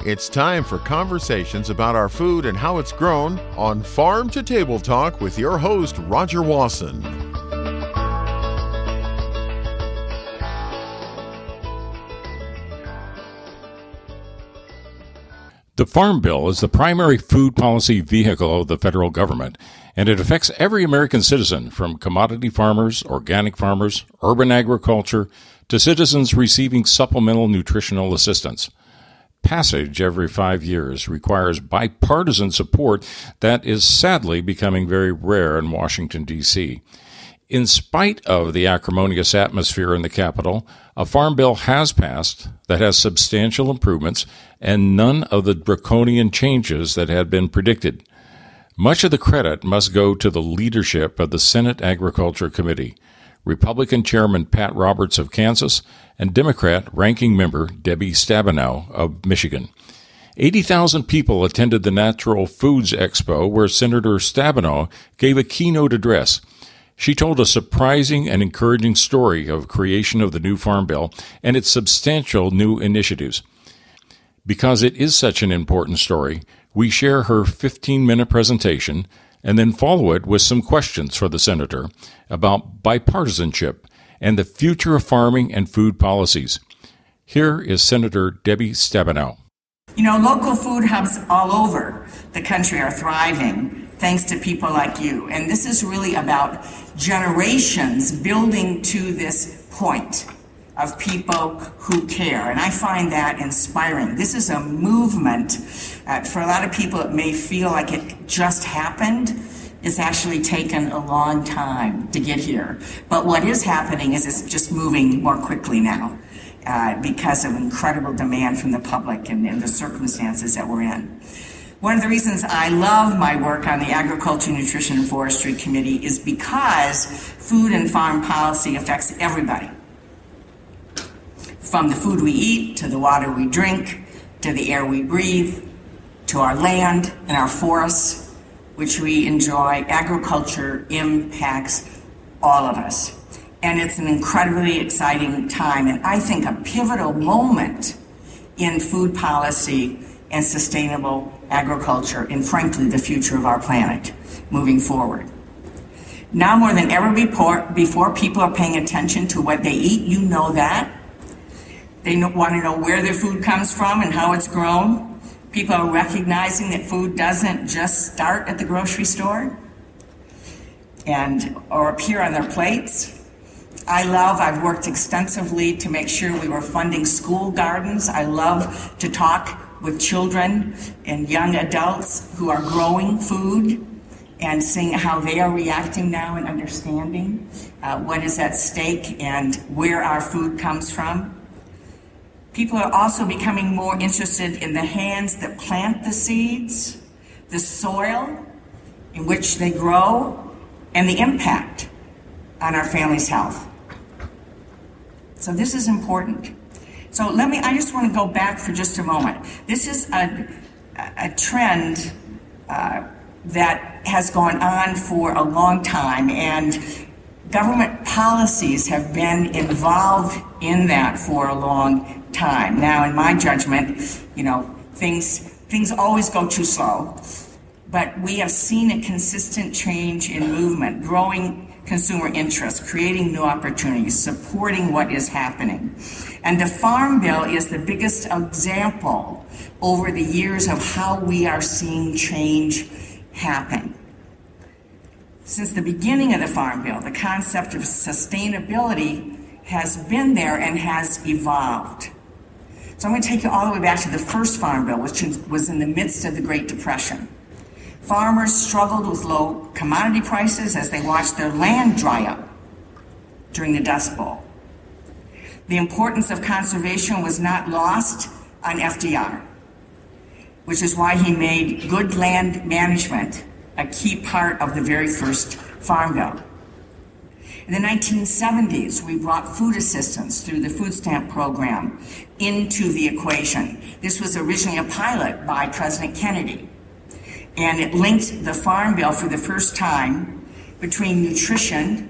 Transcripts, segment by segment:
It's time for conversations about our food and how it's grown on Farm to Table Talk with your host, Roger Wasson. The Farm Bill is the primary food policy vehicle of the federal government, and it affects every American citizen, from commodity farmers, organic farmers, urban agriculture, to citizens receiving supplemental nutritional assistance. Passage every 5 years requires bipartisan support that is sadly becoming very rare in Washington, D.C. In spite of the acrimonious atmosphere in the Capitol, a farm bill has passed that has substantial improvements and none of the draconian changes that had been predicted. Much of the credit must go to the leadership of the Senate Agriculture Committee, Republican Chairman Pat Roberts of Kansas, and Democrat Ranking Member Debbie Stabenow of Michigan. 80,000 people attended the Natural Foods Expo, where Senator Stabenow gave a keynote address. She told a surprising and encouraging story of creation of the new Farm Bill and its substantial new initiatives. Because it is such an important story, we share her 15-minute presentation and then follow it with some questions for the senator about bipartisanship and the future of farming and food policies. Here is Senator Debbie Stabenow. You know, local food hubs all over the country are thriving thanks to people like you. And this is really about generations building to this point of people who care. And I find that inspiring. This is a movement. For a lot of people, it may feel like it just happened. It's actually taken a long time to get here. But what is happening is it's just moving more quickly now because of incredible demand from the public and the circumstances that we're in. One of the reasons I love my work on the Agriculture, Nutrition, and Forestry Committee is because food and farm policy affects everybody. From the food we eat, to the water we drink, to the air we breathe, to our land and our forests, which we enjoy, agriculture impacts all of us. And it's an incredibly exciting time, and I think a pivotal moment in food policy and sustainable agriculture, and frankly, the future of our planet moving forward. Now more than ever before, people are paying attention to what they eat. You know that. They want to know where their food comes from and how it's grown. People are recognizing that food doesn't just start at the grocery store or appear on their plates. I've worked extensively to make sure we were funding school gardens. I love to talk with children and young adults who are growing food and seeing how they are reacting now and understanding what is at stake and where our food comes from. People are also becoming more interested in the hands that plant the seeds, the soil in which they grow, and the impact on our family's health. So this is important. So I just want to go back for just a moment. This is a trend that has gone on for a long time, and government policies have been involved in that for a long time. Now, in my judgment, things always go too slow, but we have seen a consistent change in movement, growing consumer interest, creating new opportunities, supporting what is happening. And the Farm Bill is the biggest example over the years of how we are seeing change happen. Since the beginning of the Farm Bill, the concept of sustainability has been there and has evolved. So I'm going to take you all the way back to the first Farm Bill, which was in the midst of the Great Depression. Farmers struggled with low commodity prices as they watched their land dry up during the Dust Bowl. The importance of conservation was not lost on FDR, which is why he made good land management a key part of the very first Farm Bill. In the 1970s, we brought food assistance through the food stamp program into the equation. This was originally a pilot by President Kennedy, and it linked the Farm Bill for the first time between nutrition,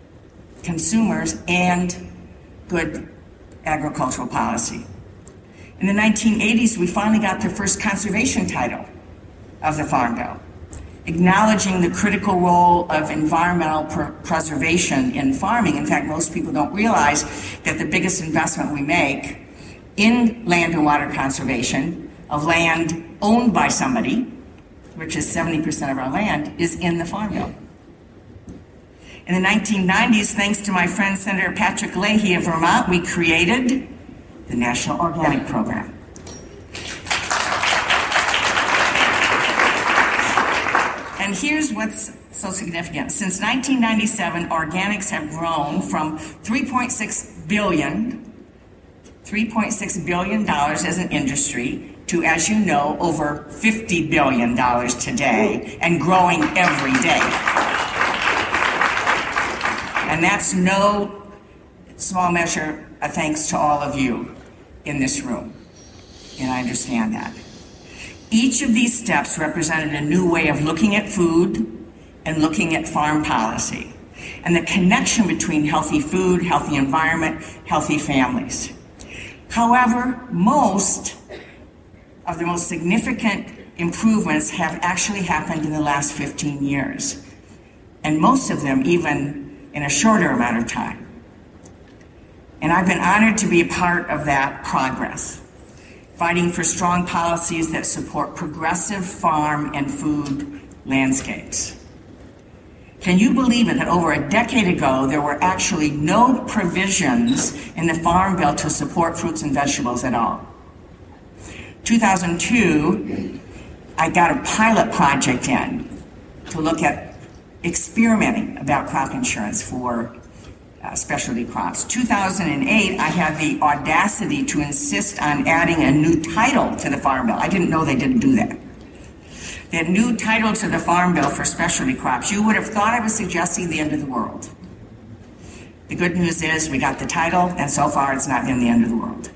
consumers, and good agricultural policy. In the 1980s, we finally got the first conservation title of the Farm Bill, acknowledging the critical role of environmental preservation in farming. In fact, most people don't realize that the biggest investment we make in land and water conservation of land owned by somebody, which is 70% of our land, is in the Farm Bill. In the 1990s, thanks to my friend Senator Patrick Leahy of Vermont, we created the National Organic Program. And here's what's so significant. Since 1997, organics have grown from $3.6 billion as an industry to, as you know, over $50 billion today, and growing every day. And that's no small measure thanks to all of you in this room, and I understand that. Each of these steps represented a new way of looking at food and looking at farm policy, and the connection between healthy food, healthy environment, healthy families. However, most of the most significant improvements have actually happened in the last 15 years, and most of them even in a shorter amount of time. And I've been honored to be a part of that progress, fighting for strong policies that support progressive farm and food landscapes. Can you believe it that over a decade ago, there were actually no provisions in the Farm Bill to support fruits and vegetables at all? 2002, I got a pilot project in to look at experimenting about crop insurance for specialty crops. 2008, I had the audacity to insist on adding a new title to the Farm Bill. I didn't know they didn't do that. The new title to the Farm Bill for specialty crops. You would have thought I was suggesting the end of the world. The good news is we got the title, and so far it's not been the end of the world.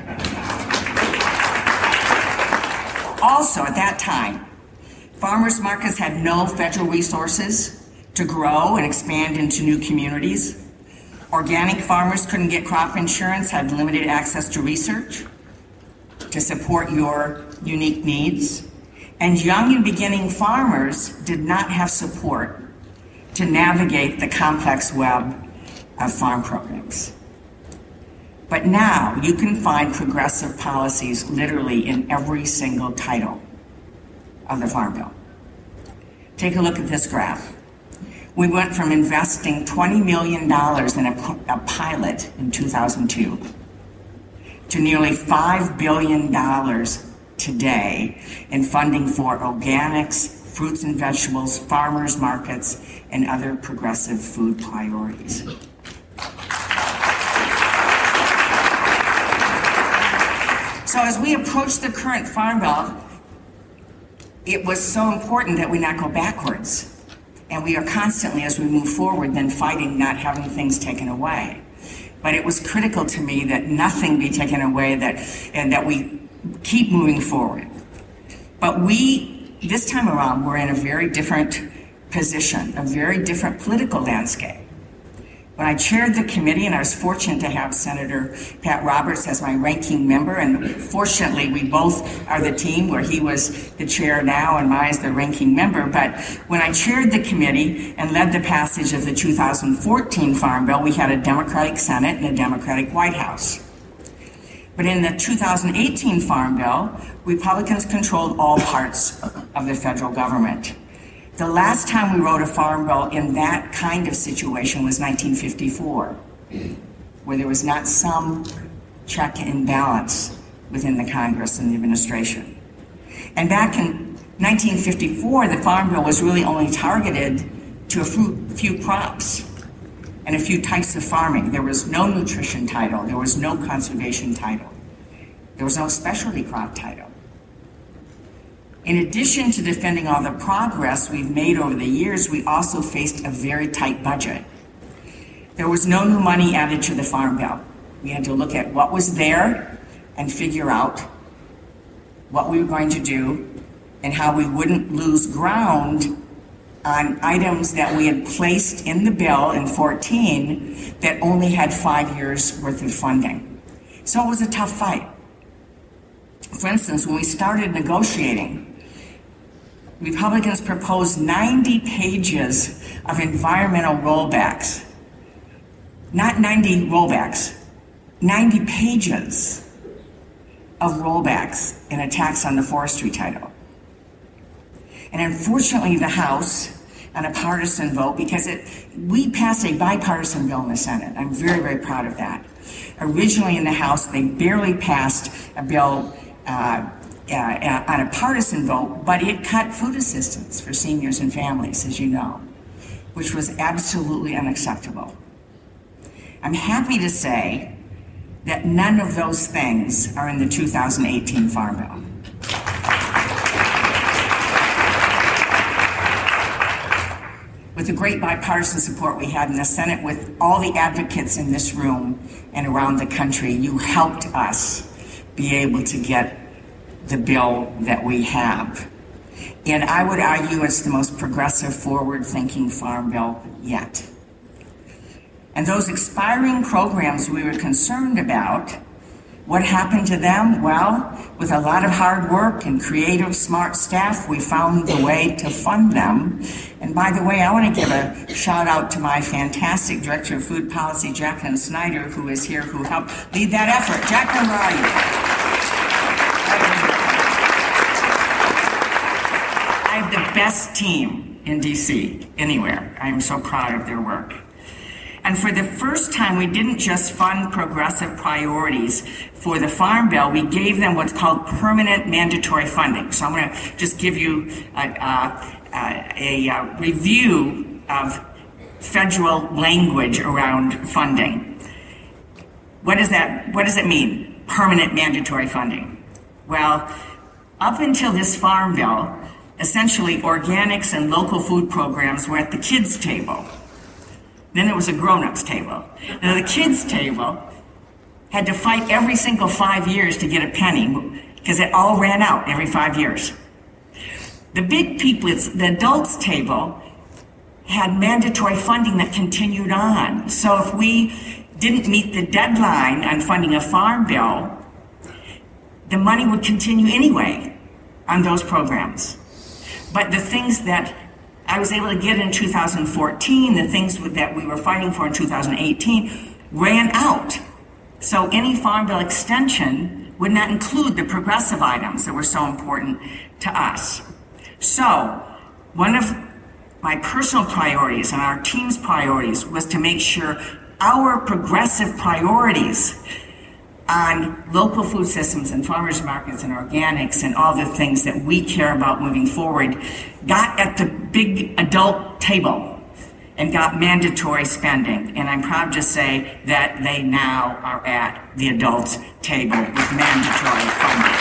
Also, at that time, farmers markets had no federal resources to grow and expand into new communities. Organic farmers couldn't get crop insurance, had limited access to research to support your unique needs. And young and beginning farmers did not have support to navigate the complex web of farm programs. But now you can find progressive policies literally in every single title of the Farm Bill. Take a look at this graph. We went from investing $20 million in a pilot in 2002 to nearly $5 billion today in funding for organics, fruits and vegetables, farmers markets, and other progressive food priorities. So as we approach the current Farm Bill, it was so important that we not go backwards. And we are constantly, as we move forward, then fighting not having things taken away. But it was critical to me that nothing be taken away, and that we keep moving forward. But this time around, we're in a very different position, a very different political landscape. When I chaired the committee, and I was fortunate to have Senator Pat Roberts as my ranking member, and fortunately we both are the team where he was the chair now and I is the ranking member. But when I chaired the committee and led the passage of the 2014 Farm Bill, we had a Democratic Senate and a Democratic White House. But in the 2018 Farm Bill, Republicans controlled all parts of the federal government. The last time we wrote a Farm Bill in that kind of situation was 1954, where there was not some check and balance within the Congress and the administration. And back in 1954, the Farm Bill was really only targeted to a few crops and a few types of farming. There was no nutrition title, there was no conservation title, there was no specialty crop title. In addition to defending all the progress we've made over the years, we also faced a very tight budget. There was no new money added to the Farm Bill. We had to look at what was there and figure out what we were going to do and how we wouldn't lose ground on items that we had placed in the bill in 2014 that only had 5 years worth of funding. So it was a tough fight. For instance, when we started negotiating, Republicans proposed 90 pages of environmental rollbacks. Not 90 rollbacks, 90 pages of rollbacks in a tax on the forestry title. And unfortunately, the House, on a partisan vote, because we passed a bipartisan bill in the Senate. I'm very, very proud of that. Originally in the House, they barely passed a bill on a partisan vote, but it cut food assistance for seniors and families, as you know, which was absolutely unacceptable. I'm happy to say that none of those things are in the 2018 Farm Bill. With the great bipartisan support we had in the Senate, with all the advocates in this room and around the country, you helped us be able to get the bill that we have. And I would argue it's the most progressive, forward-thinking farm bill yet. And those expiring programs we were concerned about, what happened to them? Well, with a lot of hard work and creative, smart staff, we found the way to fund them. And by the way, I want to give a shout out to my fantastic Director of Food Policy, Jacqueline Snyder, who is here, who helped lead that effort. Jacqueline, where are you? I have the best team in DC, anywhere. I am so proud of their work. And for the first time, we didn't just fund progressive priorities for the Farm Bill. We gave them what's called permanent mandatory funding. So I'm going to just give you a review of federal language around funding. What does it mean, permanent mandatory funding? Well, up until this Farm Bill, essentially organics and local food programs were at the kids' table. Then there was a grown-ups table. Now the kids' table had to fight every single 5 years to get a penny because it all ran out every 5 years. The big people, the adults' table, had mandatory funding that continued on. So if we didn't meet the deadline on funding a farm bill, the money would continue anyway on those programs. But the things that I was able to get in 2014, the things that we were fighting for in 2018, ran out. So any Farm Bill extension would not include the progressive items that were so important to us. So one of my personal priorities and our team's priorities was to make sure our progressive priorities on local food systems and farmers markets and organics and all the things that we care about moving forward got at the big adult table and got mandatory spending. And I'm proud to say that they now are at the adult table with mandatory funding.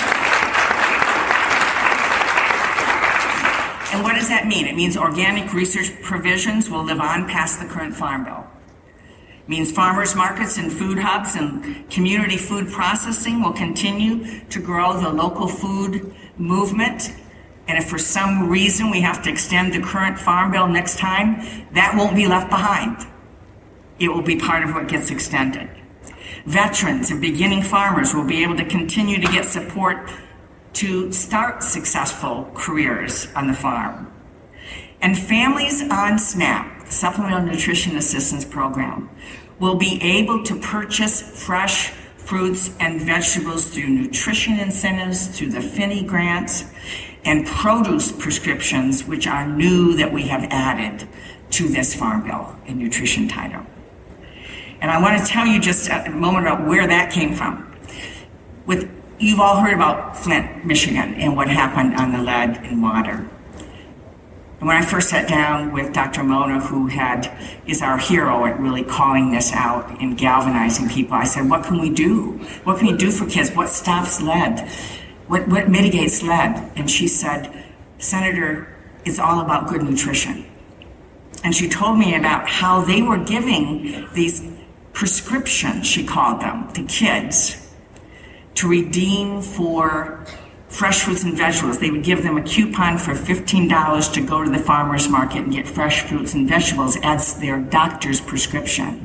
And what does that mean? It means organic research provisions will live on past the current Farm Bill. It means farmers markets and food hubs and community food processing will continue to grow the local food movement. And if for some reason we have to extend the current Farm Bill next time, that won't be left behind. It will be part of what gets extended. Veterans and beginning farmers will be able to continue to get support to start successful careers on the farm. And families on SNAP, the Supplemental Nutrition Assistance Program, will be able to purchase fresh fruits and vegetables through nutrition incentives, through the Finney grants, and produce prescriptions, which are new that we have added to this Farm Bill and nutrition title. And I want to tell you just a moment about where that came from. You've all heard about Flint, Michigan, and what happened on the lead in water. And when I first sat down with Dr. Mona, who is our hero at really calling this out and galvanizing people, I said, what can we do? What can we do for kids? What stops lead? What mitigates lead? And she said, Senator, it's all about good nutrition. And she told me about how they were giving these prescriptions, she called them, to kids to redeem for fresh fruits and vegetables. They would give them a coupon for $15 to go to the farmer's market and get fresh fruits and vegetables as their doctor's prescription.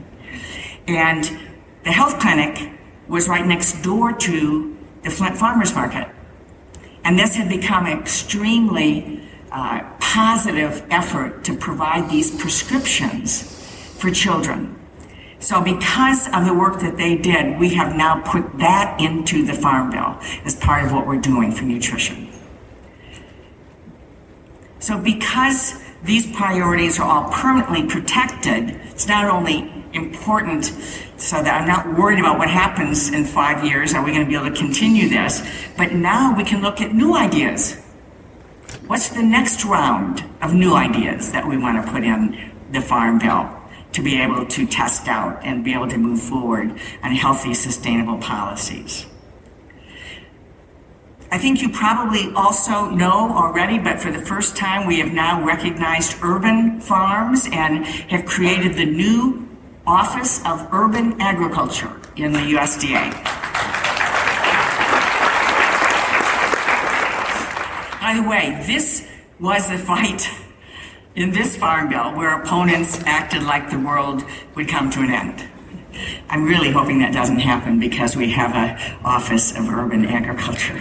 And the health clinic was right next door to the Flint Farmers Market. And this had become an extremely positive effort to provide these prescriptions for children. So because of the work that they did, we have now put that into the Farm Bill as part of what we're doing for nutrition. So because these priorities are all permanently protected, it's not only important so that I'm not worried about what happens in 5 years, are we going to be able to continue this, but now we can look at new ideas. What's the next round of new ideas that we want to put in the Farm Bill to be able to test out and be able to move forward on healthy, sustainable policies? I think you probably also know already, but for the first time, we have now recognized urban farms and have created the new Office of Urban Agriculture in the USDA. By the way, this was the fight in this Farm Bill where opponents acted like the world would come to an end. I'm really hoping that doesn't happen because we have an Office of Urban Agriculture.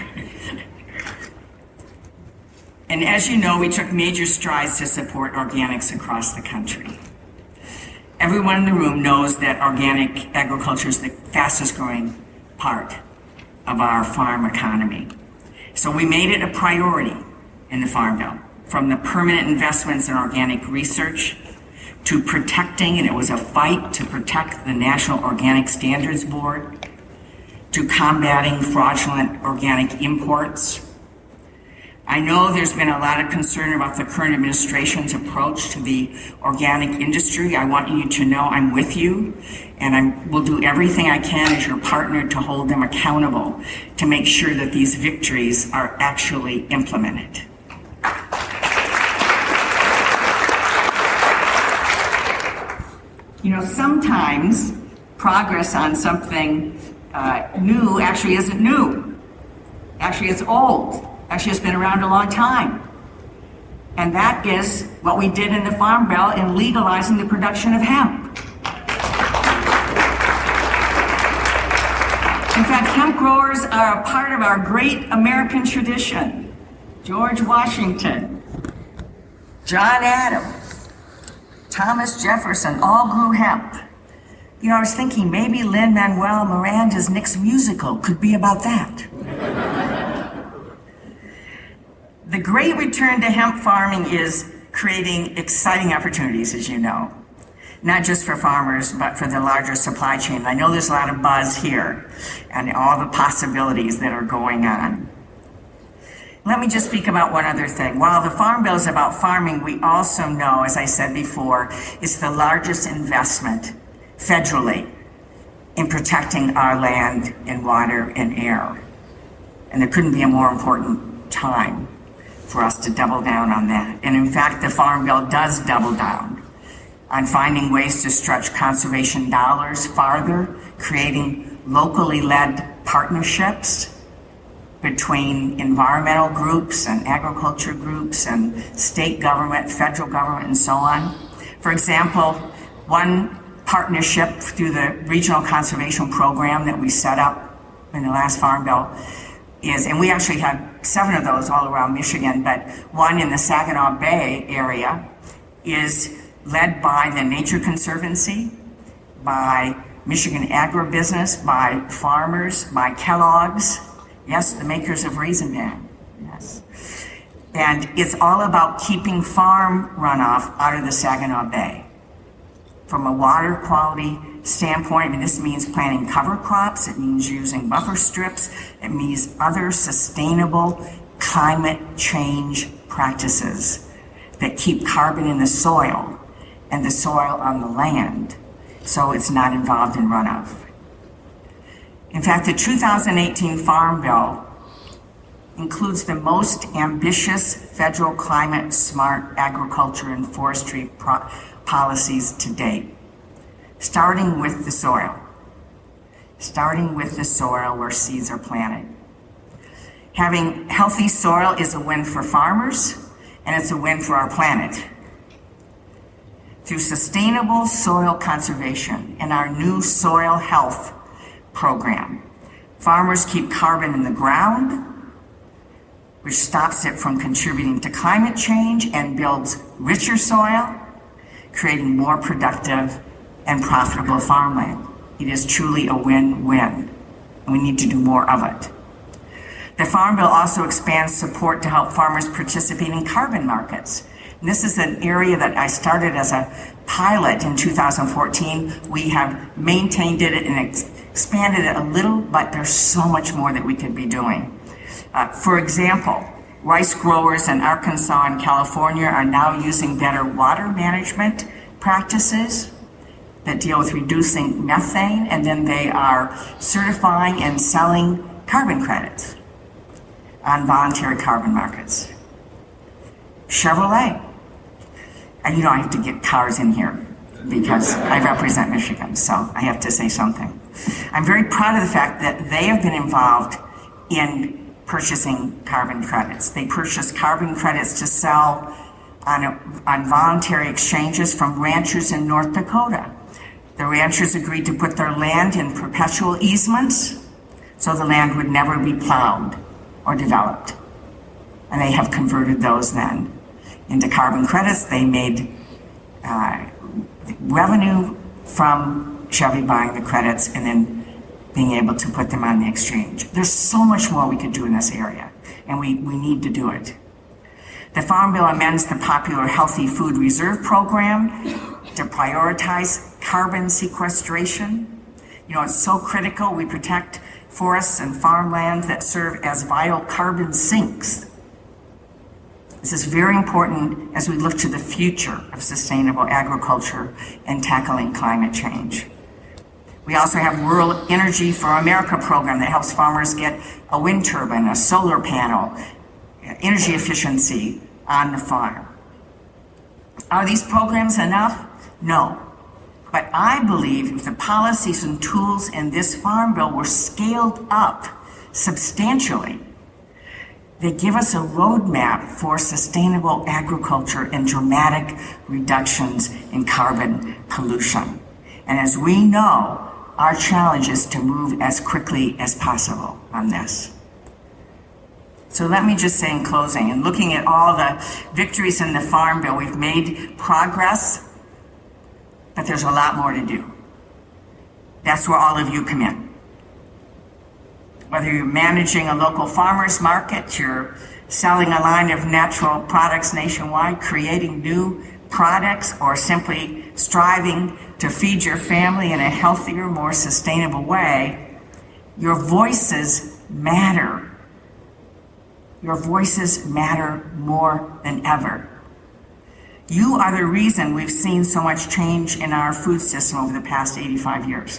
And as you know, we took major strides to support organics across the country. Everyone in the room knows that organic agriculture is the fastest growing part of our farm economy. So we made it a priority in the Farm Bill, from the permanent investments in organic research to protecting, and it was a fight to protect the National Organic Standards Board, to combating fraudulent organic imports. I know there's been a lot of concern about the current administration's approach to the organic industry. I want you to know I'm with you, and I will do everything I can as your partner to hold them accountable to make sure that these victories are actually implemented. You know, sometimes progress on something new actually isn't new. Actually, it's old. Actually, it's been around a long time. And that is what we did in the Farm Bill in legalizing the production of hemp. In fact, hemp growers are a part of our great American tradition. George Washington, John Adams, Thomas Jefferson all grew hemp. You know, I was thinking maybe Lin-Manuel Miranda's next musical could be about that. The great return to hemp farming is creating exciting opportunities, as you know, not just for farmers, but for the larger supply chain. I know there's a lot of buzz here and all the possibilities that are going on. Let me just speak about one other thing. While the Farm Bill is about farming, we also know, as I said before, it's the largest investment federally in protecting our land and water and air. And there couldn't be a more important time for us to double down on that. And in fact, the Farm Bill does double down on finding ways to stretch conservation dollars farther, creating locally led partnerships between environmental groups and agriculture groups and state government, federal government, and so on. For example, one partnership through the Regional Conservation Program that we set up in the last Farm Bill is, and we actually had 7 of those all around Michigan, but one in the Saginaw Bay area is led by the Nature Conservancy, by Michigan Agribusiness, by farmers, by Kellogg's, yes, the makers of Raisin Bran, yes. And it's all about keeping farm runoff out of the Saginaw Bay. From a water quality standpoint, I mean, this means planting cover crops, it means using buffer strips, it means other sustainable climate change practices that keep carbon in the soil and the soil on the land so it's not involved in runoff. In fact, the 2018 Farm Bill includes the most ambitious federal climate smart agriculture and forestry policies to date, starting with the soil where seeds are planted. Having healthy soil is a win for farmers, and it's a win for our planet. Through sustainable soil conservation and our new soil health program, farmers keep carbon in the ground, which stops it from contributing to climate change and builds richer soil, creating more productive and profitable farmland. It is truly a win-win, and we need to do more of it. The Farm Bill also expands support to help farmers participate in carbon markets. And this is an area that I started as a pilot in 2014. We have maintained it and expanded it a little, but there's so much more that we could be doing. For example, rice growers in Arkansas and California are now using better water management practices that deal with reducing methane, and then they are certifying and selling carbon credits on voluntary carbon markets. Chevrolet, and I have to get cars in here because I represent Michigan, so I have to say something. I'm very proud of the fact that they have been involved in purchasing carbon credits. They purchase carbon credits to sell on voluntary exchanges from ranchers in North Dakota. The ranchers agreed to put their land in perpetual easements so the land would never be plowed or developed. And they have converted those then into carbon credits. They made revenue from Chevy buying the credits and then being able to put them on the exchange. There's so much more we could do in this area, and we need to do it. The Farm Bill amends the popular Healthy Food Reserve Program to prioritize carbon sequestration. It's so critical. We protect forests and farmlands that serve as vital carbon sinks. This is very important as we look to the future of sustainable agriculture and tackling climate change. We also have Rural Energy for America program that helps farmers get a wind turbine, a solar panel, energy efficiency on the farm. Are these programs enough? No. But I believe if the policies and tools in this Farm Bill were scaled up substantially, they give us a roadmap for sustainable agriculture and dramatic reductions in carbon pollution. And as we know, our challenge is to move as quickly as possible on this. So let me just say in closing, and looking at all the victories in the Farm Bill, we've made progress, but there's a lot more to do. That's where all of you come in. Whether you're managing a local farmer's market, you're selling a line of natural products nationwide, creating new products, or simply striving to feed your family in a healthier, more sustainable way, your voices matter. Your voices matter more than ever. You are the reason we've seen so much change in our food system over the past 85 years.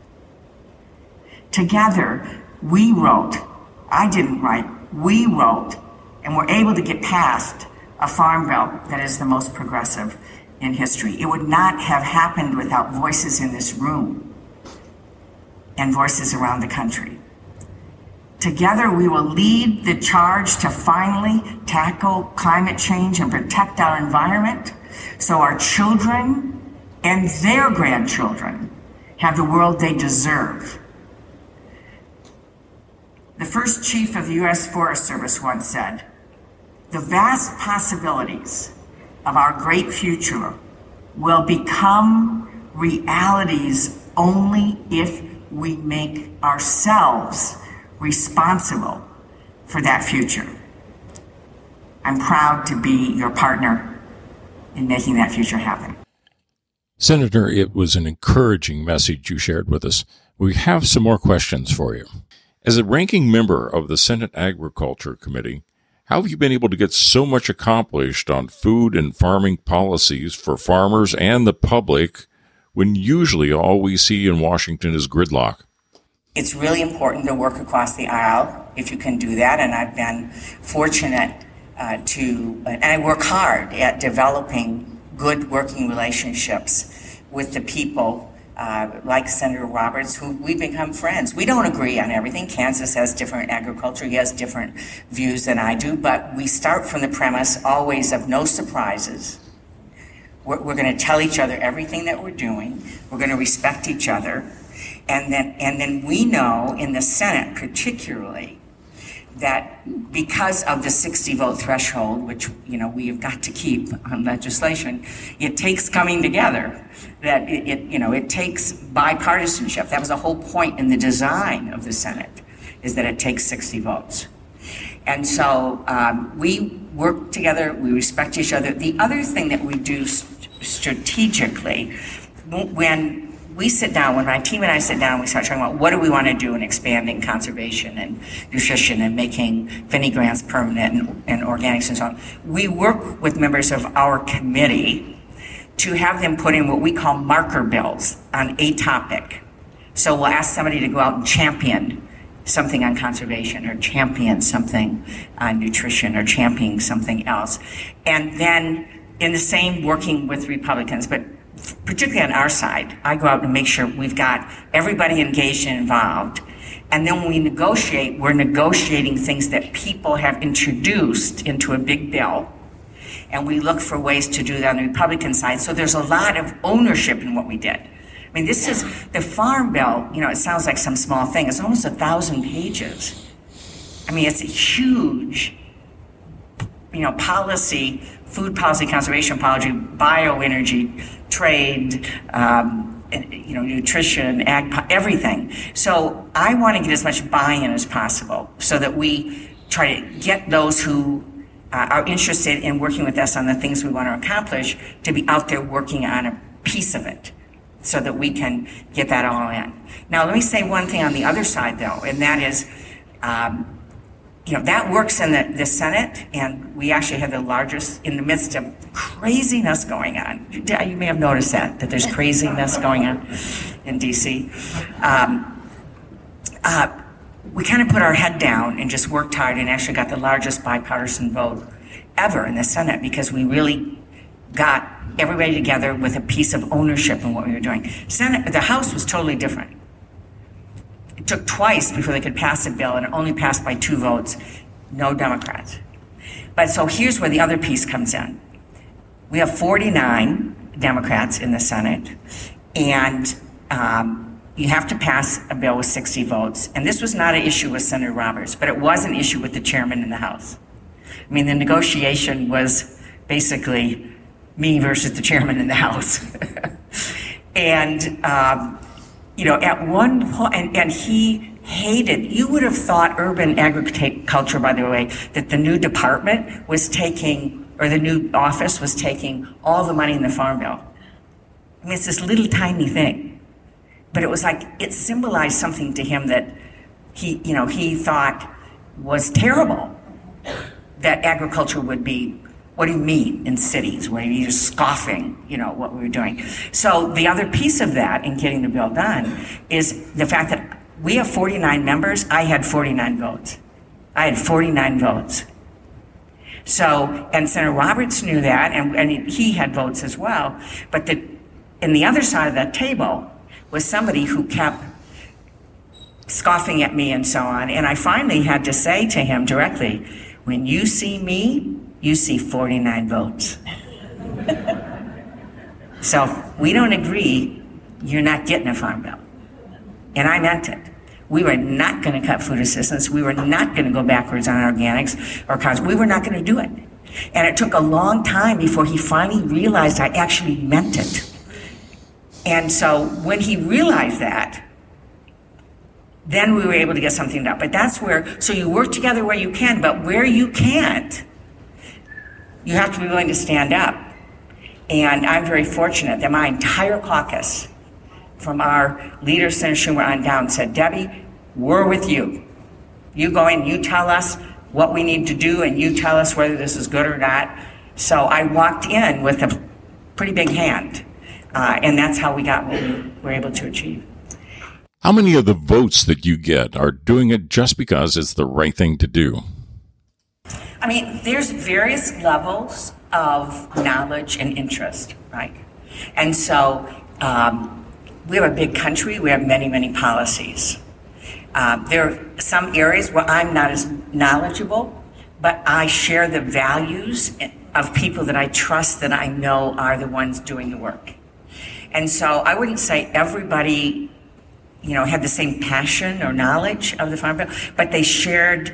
Together, we wrote, I didn't write, we wrote, and were able to get past a Farm Bill that is the most progressive in history. It would not have happened without voices in this room and voices around the country. Together, we will lead the charge to finally tackle climate change and protect our environment so our children and their grandchildren have the world they deserve. The first chief of the U.S. Forest Service once said, "The vast possibilities of our great future will become realities only if we make ourselves responsible for that future." I'm proud to be your partner in making that future happen. Senator, it was an encouraging message you shared with us. We have some more questions for you. As a ranking member of the Senate Agriculture Committee, how have you been able to get so much accomplished on food and farming policies for farmers and the public when usually all we see in Washington is gridlock? It's really important to work across the aisle if you can do that, and I've been fortunate and I work hard at developing good working relationships with the people like Senator Roberts, who we've become friends. We don't agree on everything. Kansas has different agriculture. He has different views than I do, but we start from the premise always of no surprises. We're going to tell each other everything that we're doing. We're going to respect each other. And then we know in the Senate particularly that because of the 60 vote threshold, which we have got to keep on legislation, it takes coming together. That it takes bipartisanship. That was the whole point in the design of the Senate, is that it takes 60 votes. And so we work together, we respect each other. The other thing that we do strategically, when we sit down, when my team and I sit down, we start talking about what do we want to do in expanding conservation and nutrition and making Finney grants permanent and organics and so on. We work with members of our committee to have them put in what we call marker bills on a topic. So we'll ask somebody to go out and champion something on conservation, or champion something on nutrition, or champion something else. And then in the same, working with Republicans, but particularly on our side, I go out and make sure we've got everybody engaged and involved. And then when we negotiate, we're negotiating things that people have introduced into a big bill. And we look for ways to do that on the Republican side. So there's a lot of ownership in what we did. I mean, this is the Farm Bill, it sounds like some small thing. It's almost 1,000 pages. I mean, it's a huge, policy, food policy, conservation policy, bioenergy, trade, nutrition, everything. So I want to get as much buy-in as possible so that we try to get those who are interested in working with us on the things we want to accomplish to be out there working on a piece of it so that we can get that all in. Now, let me say one thing on the other side, though, and that is, that works in the Senate, and we actually have the largest, in the midst of craziness going on. You may have noticed that there's craziness going on in D.C. We kind of put our head down and just worked hard and actually got the largest bipartisan vote ever in the Senate, because we really got everybody together with a piece of ownership in what we were doing. The House was totally different. It took twice before they could pass a bill, and it only passed by 2 votes, no Democrats. But so here's where the other piece comes in. We have 49 Democrats in the Senate, and you have to pass a bill with 60 votes. And this was not an issue with Senator Roberts, but it was an issue with the chairman in the House. I mean, the negotiation was basically me versus the chairman in the House. And, at one point, and he hated, you would have thought urban agriculture, by the way, that the new department was taking, or the new office was taking all the money in the Farm Bill. I mean, it's this little tiny thing. But it was like, it symbolized something to him that he thought was terrible, that agriculture would be, what do you mean in cities, where you're just scoffing, what we were doing. So the other piece of that in getting the bill done is the fact that we have 49 members. I had 49 votes. I had 49 votes. So, and Senator Roberts knew that, and he had votes as well. But in the other side of that table was somebody who kept scoffing at me and so on. And I finally had to say to him directly, when you see me, you see 49 votes. So if we don't agree, you're not getting a Farm Bill. And I meant it. We were not going to cut food assistance. We were not going to go backwards on organics or cars. We were not going to do it. And it took a long time before he finally realized I actually meant it. And so when he realized that, then we were able to get something done. But that's where, so you work together where you can, but where you can't, you have to be willing to stand up. And I'm very fortunate that my entire caucus, from our leader, Senator Schumer, on down, said, Debbie, we're with you. You go in, you tell us what we need to do, and you tell us whether this is good or not. So I walked in with a pretty big hand, and that's how we got what we were able to achieve. How many of the votes that you get are doing it just because it's the right thing to do? I mean, there's various levels of knowledge and interest, right? And so we have a big country. We have many, many policies. There are some areas where I'm not as knowledgeable, but I share the values of people that I trust, that I know are the ones doing the work. And so I wouldn't say everybody, had the same passion or knowledge of the Farm Bill, but they shared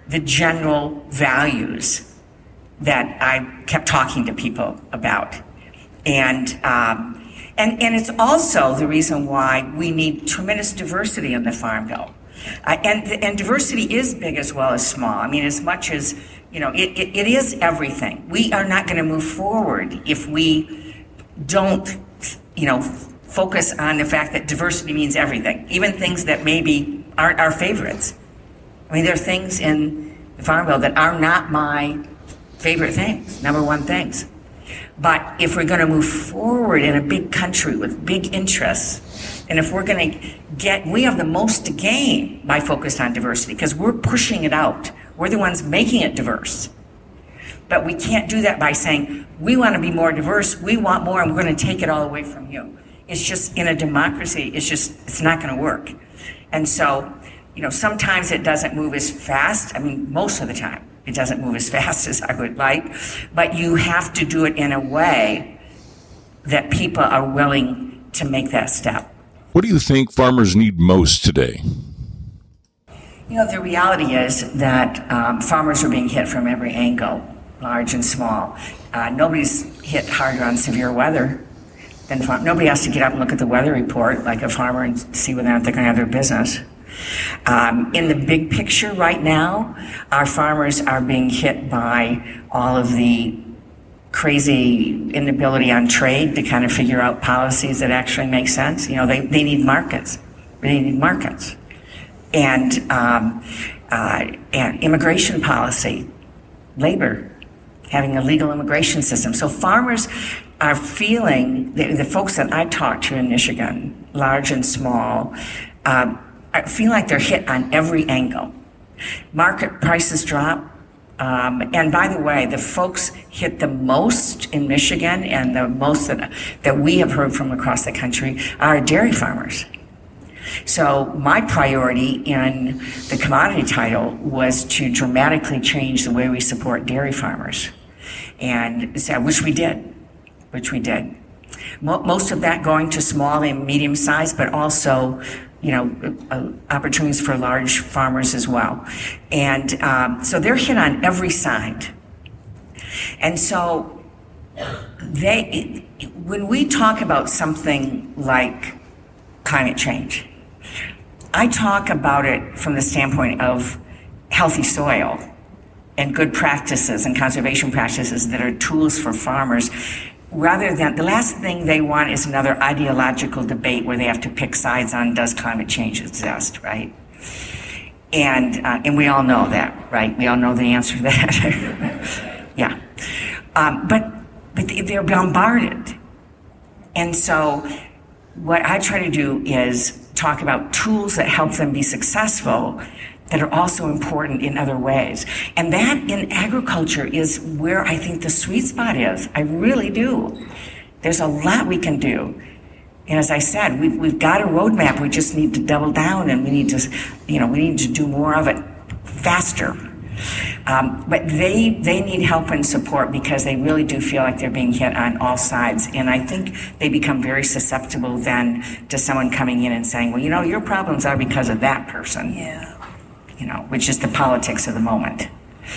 the general values that I kept talking to people about. And it's also the reason why we need tremendous diversity in the Farm Bill. And diversity is big as well as small. I mean, as much as, it is everything. We are not going to move forward if we don't, focus on the fact that diversity means everything, even things that maybe aren't our favorites. I mean, there are things in the Farm Bill that are not my favorite things, number one things. But if we're going to move forward in a big country with big interests, and if we're going to we have the most to gain by focusing on diversity, because we're pushing it out. We're the ones making it diverse. But we can't do that by saying, we want to be more diverse, we want more, and we're going to take it all away from you. It's just, in a democracy, it's not going to work. And so, sometimes it doesn't move as fast. I mean, most of the time, it doesn't move as fast as I would like. But you have to do it in a way that people are willing to make that step. What do you think farmers need most today? The reality is that farmers are being hit from every angle, large and small. Nobody's hit harder on severe weather than farmers. Nobody has to get up and look at the weather report like a farmer and see whether or not they're going to have their business. In the big picture right now, our farmers are being hit by all of the crazy inability on trade to kind of figure out policies that actually make sense. They need markets. They need markets. And immigration policy, labor, having a legal immigration system. So farmers are feeling, the folks that I talk to in Michigan, large and small, feel like they're hit on every angle. Market prices drop. And by the way, the folks hit the most in Michigan, and the most that we have heard from across the country, are dairy farmers. So my priority in the commodity title was to dramatically change the way we support dairy farmers, and so, which we did. Most of that going to small and medium size, but also, opportunities for large farmers as well. And so they're hit on every side. And so when we talk about something like climate change, I talk about it from the standpoint of healthy soil and good practices and conservation practices that are tools for farmers, rather than the last thing they want is another ideological debate where they have to pick sides on, does climate change exist, right? And we all know that, right? We all know the answer to that. Yeah. But they're bombarded. And so what I try to do is talk about tools that help them be successful that are also important in other ways. And that in agriculture is where I think the sweet spot is. I really do. There's a lot we can do. And as I said, we've got a roadmap. We just need to double down, and we need to do more of it faster. But they need help and support because they really do feel like they're being hit on all sides. And I think they become very susceptible then to someone coming in and saying, well, your problems are because of that person. Yeah. Which is the politics of the moment.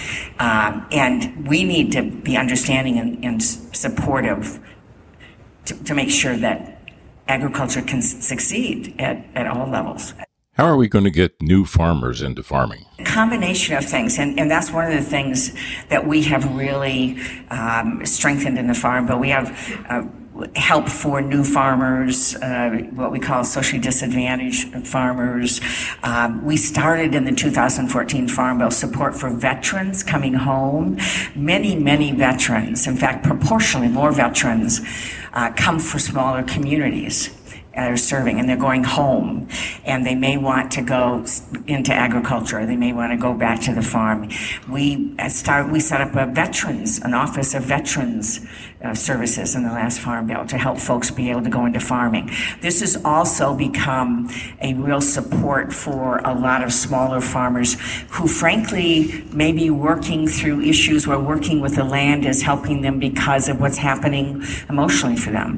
And we need to be understanding and supportive to make sure that agriculture can succeed at all levels. How are we going to get new farmers into farming? A combination of things, and that's one of the things that we have really strengthened in the Farm Bill. We have help for new farmers, what we call socially disadvantaged farmers. We started in the 2014 Farm Bill support for veterans coming home. Many veterans, in fact, proportionally more veterans, come from smaller communities are serving, and they're going home, and they may want to go into agriculture. They may want to go back to the farm. We set up an office of veterans services in the last Farm Bill to help folks be able to go into farming. This has also become a real support for a lot of smaller farmers who frankly may be working through issues where working with the land is helping them because of what's happening emotionally for them.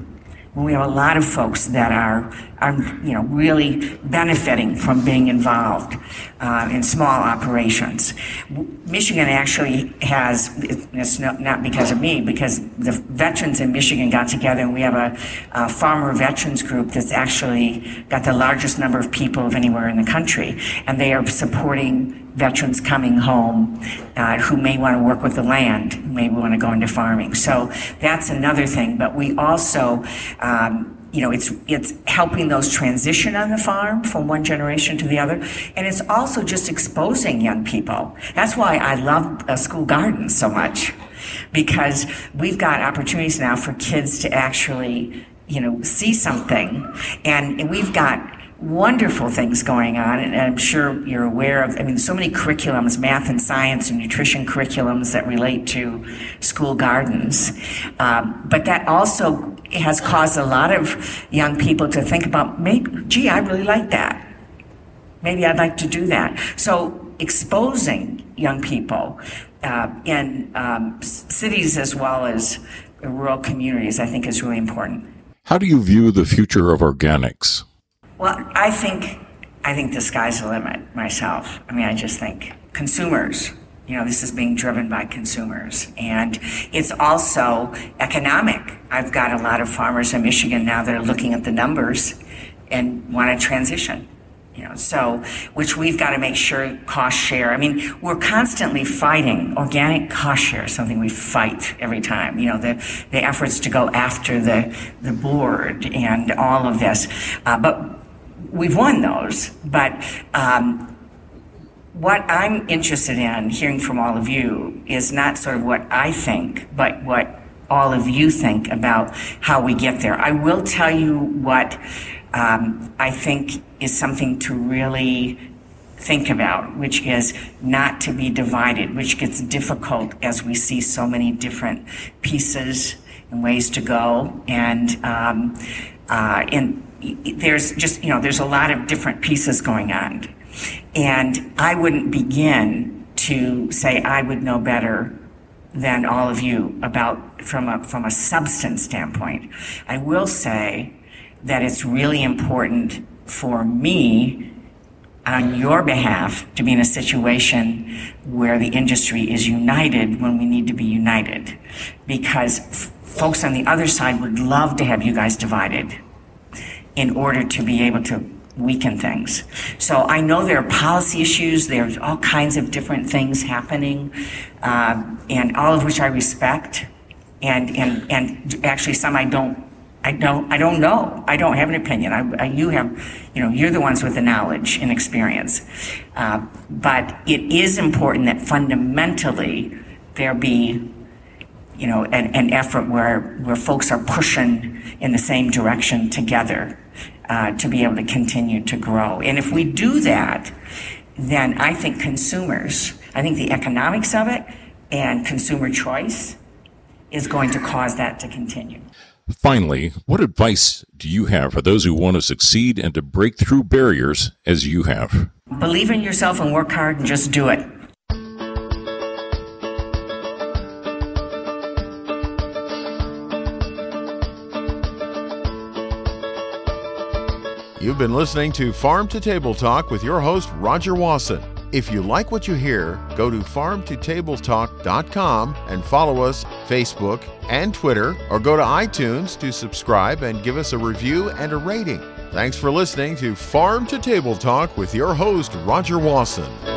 when we have a lot of folks that are really benefiting from being involved in small operations. Michigan actually has, it's not because of me, because the veterans in Michigan got together, and we have a farmer veterans group that's actually got the largest number of people of anywhere in the country, and they are supporting veterans coming home who may want to work with the land, who may want to go into farming. So that's another thing. But we also, it's helping those transition on the farm from one generation to the other. And it's also just exposing young people. That's why I love School Gardens so much, because we've got opportunities now for kids to actually, see something. And we've got wonderful things going on, and I'm sure you're aware of, so many curriculums, math and science and nutrition curriculums that relate to School Gardens. But that also has caused a lot of young people to think about, maybe, I really like that. Maybe I'd like to do that. So exposing young people in cities as well as rural communities, I think, is really important. How do you view the future of organics? Well, I think the sky's the limit myself. I just think consumers, this is being driven by consumers. And it's also economic. I've got a lot of farmers in Michigan now that are looking at the numbers and want to transition. Which we've got to make sure cost share. We're constantly fighting. Organic cost share is something we fight every time. The efforts to go after the board and all of this. But we've won those. But what I'm interested in hearing from all of you is not sort of what I think, but what all of you think about how we get there. I will tell you what I think is something to really think about, which is not to be divided, which gets difficult as we see so many different pieces and ways to go. And there's just, there's a lot of different pieces going on. And I wouldn't begin to say I would know better than all of you about from a substance standpoint. I will say that it's really important for me on your behalf to be in a situation where the industry is united when we need to be united, because folks on the other side would love to have you guys divided in order to be able to weaken things. So I know there are policy issues, there's all kinds of different things happening, and all of which I respect, and actually some I don't know. I don't have an opinion. You have, you're the ones with the knowledge and experience. But it is important that fundamentally there be, an effort where folks are pushing in the same direction together to be able to continue to grow. And if we do that, then I think the economics of it and consumer choice is going to cause that to continue. Finally, what advice do you have for those who want to succeed and to break through barriers as you have? Believe in yourself and work hard and just do it. You've been listening to Farm to Table Talk with your host, Roger Wasson. If you like what you hear, go to farmtotabletalk.com and follow us Facebook and Twitter, or go to iTunes to subscribe and give us a review and a rating. Thanks for listening to Farm to Table Talk with your host, Roger Wasson.